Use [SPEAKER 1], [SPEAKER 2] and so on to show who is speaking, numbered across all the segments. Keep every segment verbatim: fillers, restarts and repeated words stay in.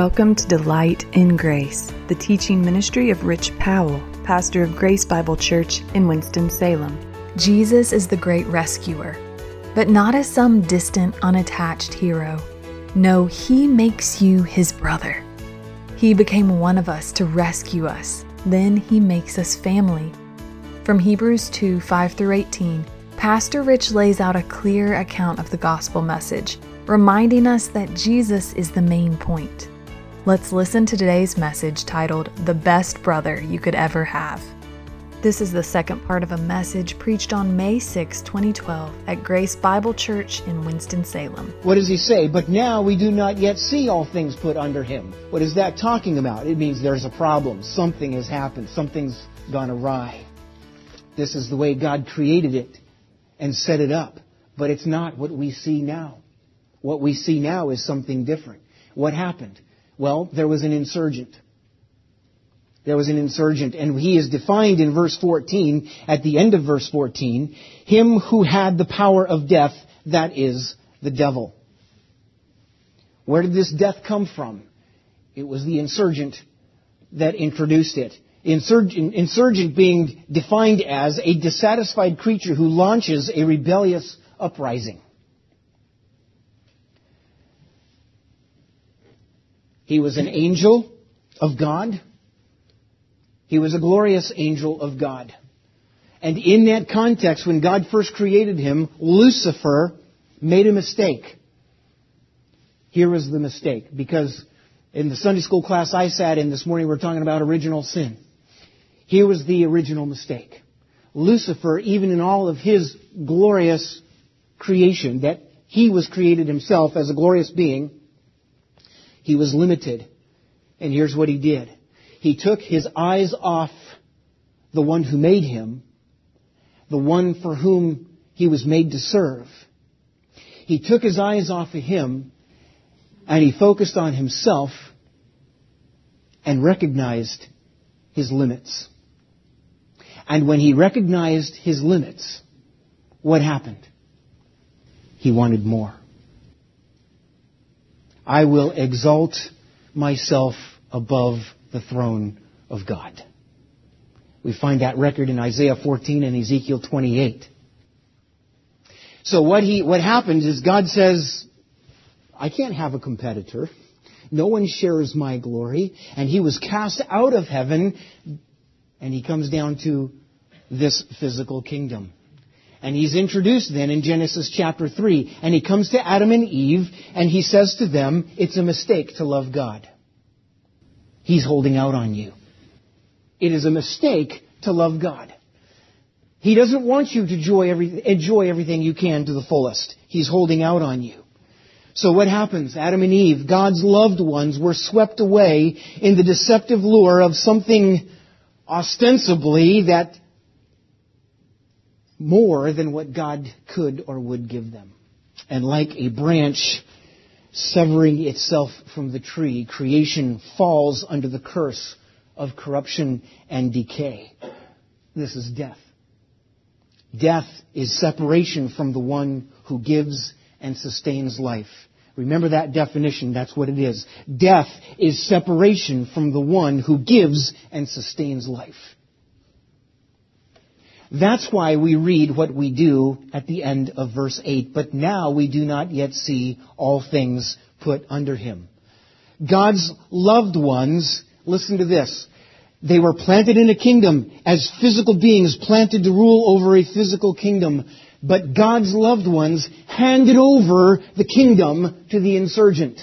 [SPEAKER 1] Welcome to Delight in Grace, the teaching ministry of Rich Powell, pastor of Grace Bible Church in Winston-Salem. Jesus is the great rescuer, but not as some distant, unattached hero. No, He makes you His brother. He became one of us to rescue us. Then He makes us family. From Hebrews two, five through eighteen, Pastor Rich lays out a clear account of the gospel message, reminding us that Jesus is the main point. Let's listen to today's message titled, The Best Brother You Could Ever Have. This is the second part of a message preached on May sixth, twenty twelve at Grace Bible Church in Winston-Salem.
[SPEAKER 2] What does he say? But now we do not yet see all things put under Him. What is that talking about? It means there's a problem. Something has happened. Something's gone awry. This is the way God created it and set it up. But it's not what we see now. What we see now is something different. What happened? Well, there was an insurgent. There was an insurgent, and he is defined in verse fourteen, at the end of verse fourteen, him who had the power of death, that is, the devil. Where did this death come from? It was the insurgent that introduced it. Insurgent, insurgent being defined as a dissatisfied creature who launches a rebellious uprising. He was an angel of God. He was a glorious angel of God. And in that context, when God first created him, Lucifer made a mistake. Here was the mistake. Because in the Sunday school class I sat in this morning, we were talking about original sin. Here was the original mistake. Lucifer, even in all of his glorious creation, that he was created himself as a glorious being, he was limited. And here's what he did. He took his eyes off the one who made him, the one for whom he was made to serve. He took his eyes off of him and he focused on himself and recognized his limits. And when he recognized his limits, what happened? He wanted more. I will exalt myself above the throne of God. We find that record in Isaiah fourteen and Ezekiel twenty-eight. So what he what happens is God says, I can't have a competitor. No one shares my glory. And he was cast out of heaven, and he comes down to this physical kingdom. And he's introduced then in Genesis chapter three. And he comes to Adam and Eve, and he says to them, it's a mistake to love God. He's holding out on you. It is a mistake to love God. He doesn't want you to enjoy, every, enjoy everything you can to the fullest. He's holding out on you. So what happens? Adam and Eve, God's loved ones, were swept away in the deceptive lure of something ostensibly that more than what God could or would give them. And like a branch severing itself from the tree, creation falls under the curse of corruption and decay. This is death. Death is separation from the one who gives and sustains life. Remember that definition. That's what it is. Death is separation from the one who gives and sustains life. That's why we read what we do at the end of verse eight. But now we do not yet see all things put under Him. God's loved ones, listen to this. They were planted in a kingdom as physical beings planted to rule over a physical kingdom. But God's loved ones handed over the kingdom to the insurgent.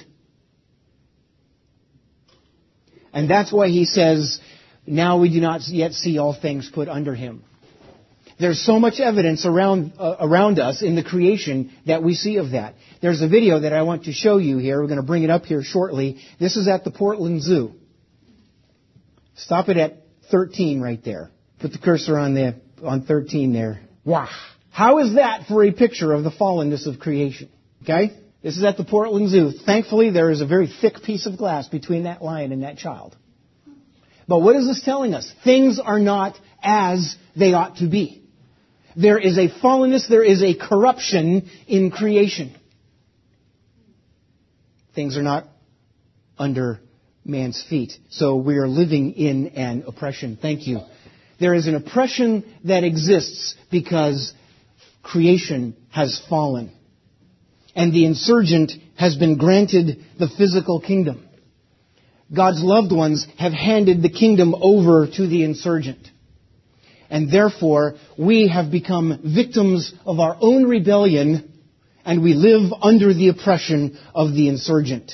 [SPEAKER 2] And that's why He says, now we do not yet see all things put under Him. There's so much evidence around uh, around us in the creation that we see of that. There's a video that I want to show you here. We're going to bring it up here shortly. This is at the Portland Zoo. Stop it at thirteen right there. Put the cursor on the on thirteen there. Wow. How is that for a picture of the fallenness of creation? Okay? This is at the Portland Zoo. Thankfully, there is a very thick piece of glass between that lion and that child. But what is this telling us? Things are not as they ought to be. There is a fallenness, there is a corruption in creation. Things are not under man's feet. So we are living in an oppression. Thank you. There is an oppression that exists because creation has fallen. And the insurgent has been granted the physical kingdom. God's loved ones have handed the kingdom over to the insurgent. And therefore, we have become victims of our own rebellion, and we live under the oppression of the insurgent.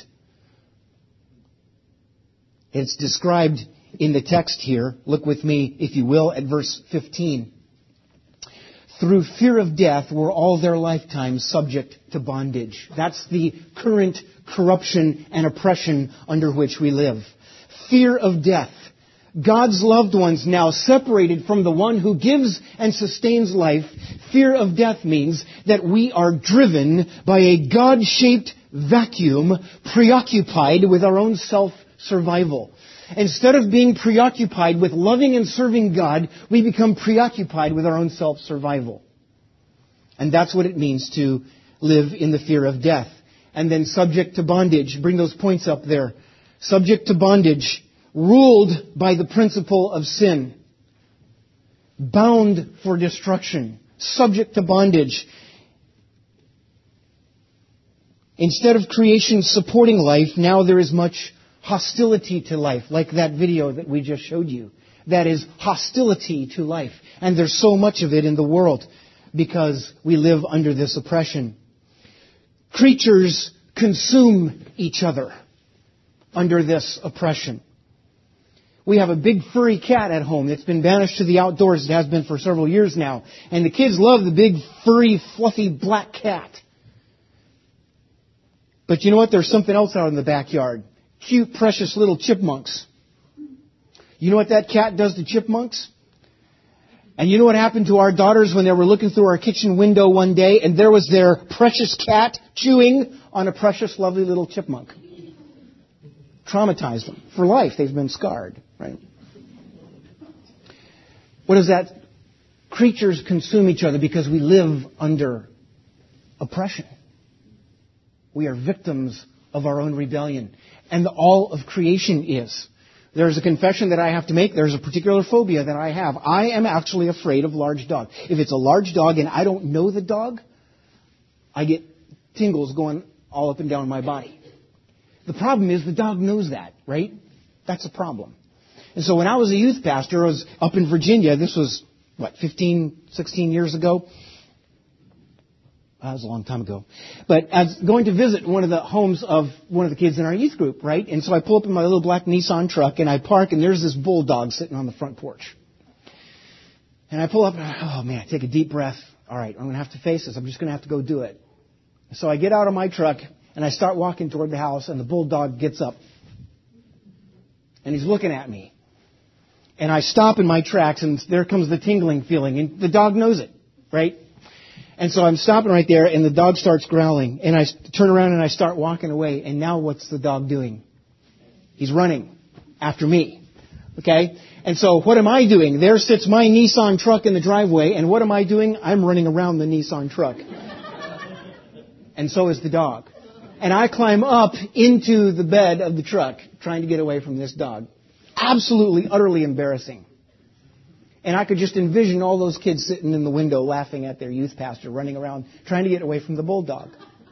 [SPEAKER 2] It's described in the text here. Look with me, if you will, at verse fifteen. Through fear of death were all their lifetimes subject to bondage. That's the current corruption and oppression under which we live. Fear of death. God's loved ones now separated from the one who gives and sustains life. Fear of death means that we are driven by a God-shaped vacuum, preoccupied with our own self-survival. Instead of being preoccupied with loving and serving God, we become preoccupied with our own self-survival. And that's what it means to live in the fear of death. And then subject to bondage. Bring those points up there. Subject to bondage. Ruled by the principle of sin. Bound for destruction. Subject to bondage. Instead of creation supporting life, now there is much hostility to life, like that video that we just showed you. That is hostility to life. And there's so much of it in the world because we live under this oppression. Creatures consume each other under this oppression. We have a big furry cat at home that's been banished to the outdoors. It has been for several years now. And the kids love the big, furry, fluffy black cat. But you know what? There's something else out in the backyard. Cute, precious little chipmunks. You know what that cat does to chipmunks? And you know what happened to our daughters when they were looking through our kitchen window one day and there was their precious cat chewing on a precious, lovely little chipmunk? Traumatized them. For life, they've been scarred, right? What is that? Creatures consume each other because we live under oppression. We are victims of our own rebellion. And all of creation is. There's a confession that I have to make. There's a particular phobia that I have. I am actually afraid of large dogs. If it's a large dog and I don't know the dog, I get tingles going all up and down my body. The problem is the dog knows that, right? That's a problem. And so when I was a youth pastor, I was up in Virginia. This was, what, fifteen, sixteen years ago? That was a long time ago. But I was going to visit one of the homes of one of the kids in our youth group, right? And so I pull up in my little black Nissan truck and I park and there's this bulldog sitting on the front porch. And I pull up and I, oh man, I take a deep breath. All right, I'm going to have to face this. I'm just going to have to go do it. So I get out of my truck and I start walking toward the house and the bulldog gets up. And he's looking at me. And I stop in my tracks and there comes the tingling feeling. And the dog knows it, right? And so I'm stopping right there, and the dog starts growling. And I turn around and I start walking away. And now what's the dog doing? He's running after me. Okay? And so what am I doing? There sits my Nissan truck in the driveway. And what am I doing? I'm running around the Nissan truck. And so is the dog. And I climb up into the bed of the truck, trying to get away from this dog. Absolutely, utterly embarrassing. And I could just envision all those kids sitting in the window laughing at their youth pastor, running around, trying to get away from the bulldog.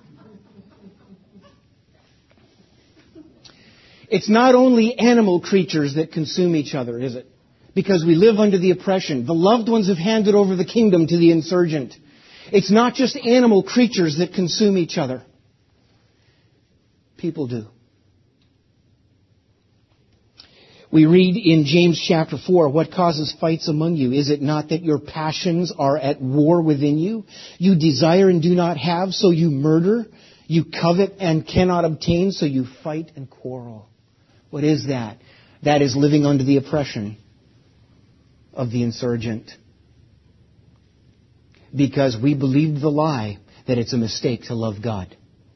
[SPEAKER 2] It's not only animal creatures that consume each other, is it? Because we live under the oppression. The loved ones have handed over the kingdom to the insurgent. It's not just animal creatures that consume each other. People do. We read in James chapter four, what causes fights among you? Is it not that your passions are at war within you? You desire and do not have, so you murder. You covet and cannot obtain, so you fight and quarrel. What is that? That is living under the oppression of the insurgent. Because we believed the lie that it's a mistake to love God.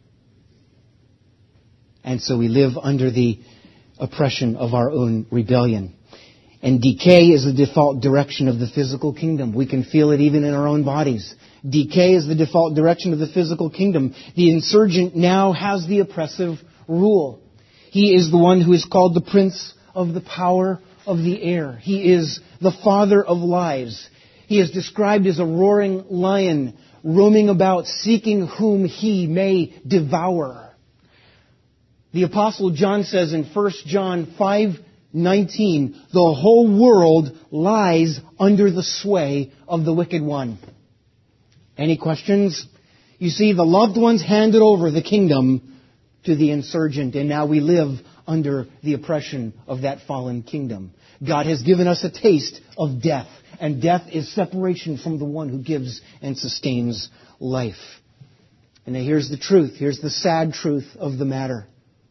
[SPEAKER 2] And so we live under the oppression of our own rebellion. And decay is the default direction of the physical kingdom. We can feel it even in our own bodies. Decay is the default direction of the physical kingdom. The insurgent now has the oppressive rule. He is the one who is called the Prince of the power of the air. He is the father of lies. He is described as a roaring lion, roaming about, seeking whom he may devour. The Apostle John says in First John five nineteen, the whole world lies under the sway of the wicked one. Any questions? You see, the loved ones handed over the kingdom to the insurgent, and now we live under the oppression of that fallen kingdom. God has given us a taste of death, and death is separation from the one who gives and sustains life. And now here's the truth. Here's the sad truth of the matter.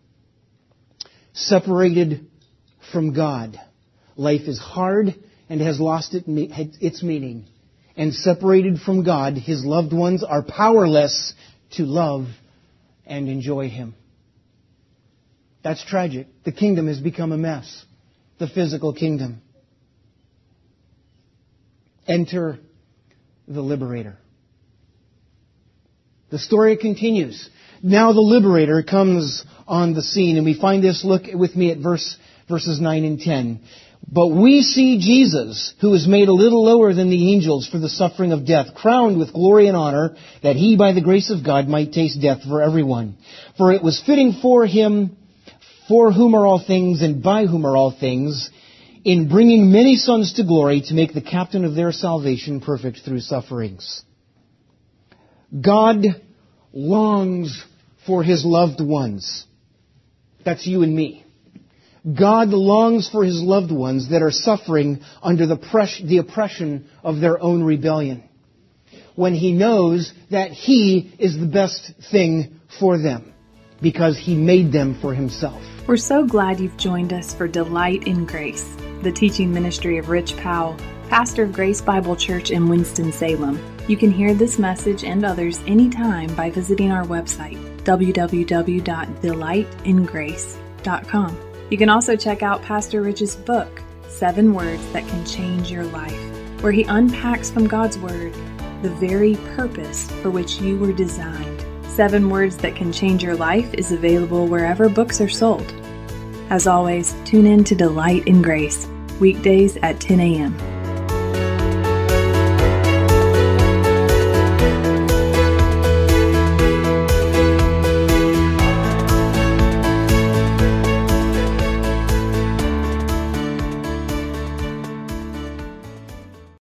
[SPEAKER 2] Separated from God, life is hard and has lost its meaning. And separated from God, His loved ones are powerless to love and enjoy Him. That's tragic. The kingdom has become a mess. The physical kingdom. Enter the liberator. The story continues. Now the liberator comes on the scene, and we find this. Look with me at verse verses nine and ten. But we see Jesus, who is made a little lower than the angels for the suffering of death, crowned with glory and honor, that He, by the grace of God, might taste death for everyone. For it was fitting for Him, for whom are all things, and by whom are all things, in bringing many sons to glory, to make the captain of their salvation perfect through sufferings. God longs for His loved ones. That's you and me. God longs for His loved ones that are suffering under the, pres- the oppression of their own rebellion, when He knows that He is the best thing for them, because He made them for Himself.
[SPEAKER 1] We're so glad you've joined us for Delight in Grace, the teaching ministry of Rich Powell, pastor of Grace Bible Church in Winston-Salem. You can hear this message and others anytime by visiting our website, w w w dot delight in grace dot com. You can also check out Pastor Rich's book, Seven Words That Can Change Your Life, where he unpacks from God's Word the very purpose for which you were designed. Seven Words That Can Change Your Life is available wherever books are sold. As always, tune in to Delight in Grace, weekdays at ten a.m.